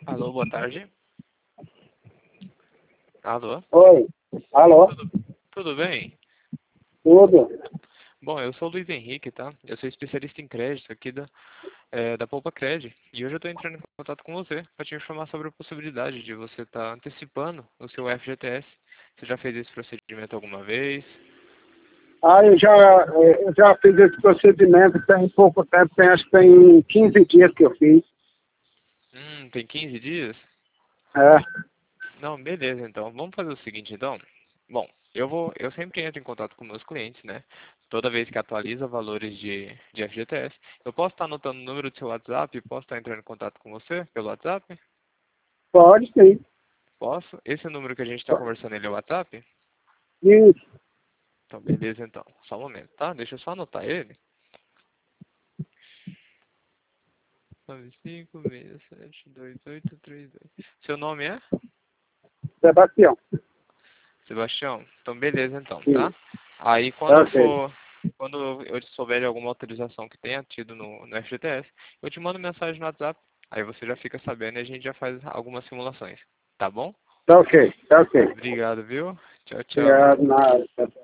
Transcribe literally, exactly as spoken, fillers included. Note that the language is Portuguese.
Alô, boa tarde. Alô? Oi. Alô? Tudo, tudo bem? Tudo? Bom, eu sou o Luiz Henrique, tá? Eu sou especialista em crédito aqui da, é, da Poupa Cred. E hoje eu estou entrando em contato com você para te informar sobre a possibilidade de você estar antecipando o seu F G T S. Você já fez esse procedimento alguma vez? Ah, eu já, eh, eu já fiz esse procedimento tem pouco tempo, tem, acho que tem quinze dias que eu fiz. Hum, tem quinze dias? É, Não, beleza, então. Vamos fazer o seguinte, então. Bom, eu vou, eu sempre entro em contato com meus clientes, né? Toda vez que atualiza valores de, de F G T S. Eu posso estar anotando o número do seu WhatsApp? Posso estar entrando em contato com você pelo WhatsApp? pode sim. Posso? Esse número que a gente está conversando, ele é o WhatsApp? Isso. Então, beleza, então. Só um momento, tá? Deixa eu só anotar ele. nove cinco seis sete dois oito três dois. Seu nome é? Sebastião. Sebastião? Então, beleza, então, tá? Isso. Aí, quando Ok. for... Quando eu souber de alguma autorização que tenha tido no, no F G T S, eu te mando mensagem no WhatsApp. Aí você já fica sabendo e a gente já faz algumas simulações. Tá bom? Tá ok. Tá ok. Obrigado, viu? Tchau, tchau. Obrigado. Nada.